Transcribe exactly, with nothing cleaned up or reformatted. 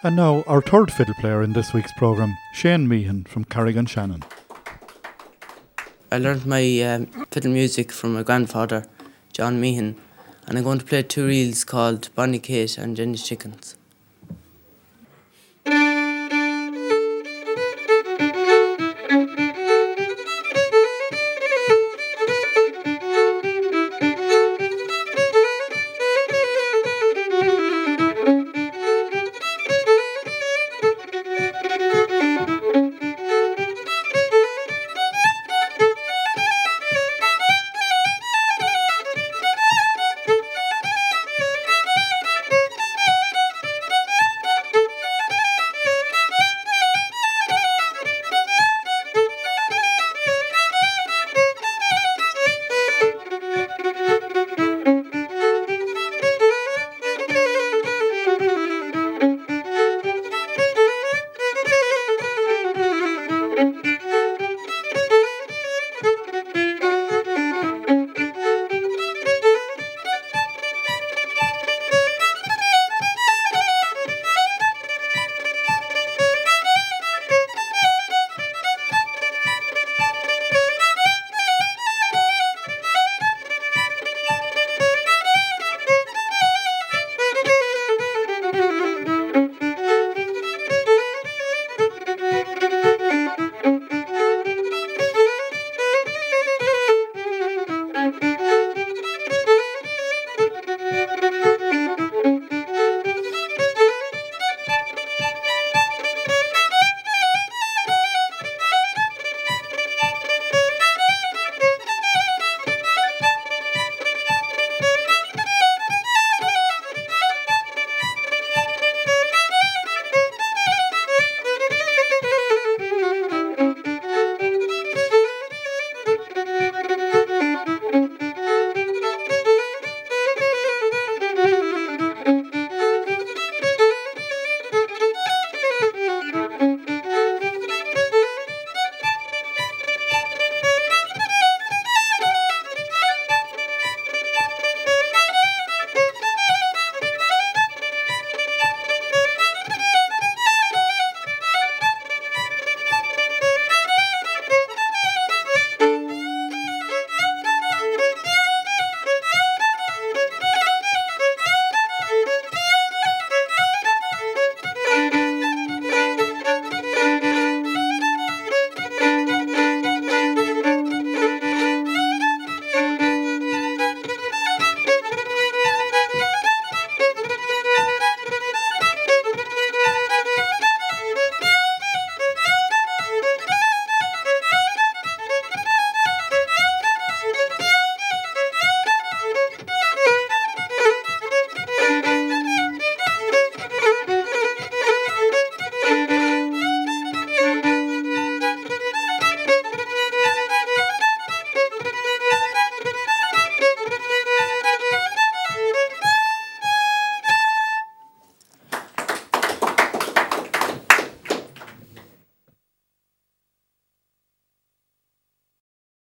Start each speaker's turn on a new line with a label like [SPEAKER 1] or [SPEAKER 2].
[SPEAKER 1] And now our third fiddle player in this week's programme, Shane Meehan from Carrigan-Shannon.
[SPEAKER 2] I learned my um, fiddle music from my grandfather, John Meehan, and I'm going to play two reels called Bonnie Kate and Jenny's Chickens.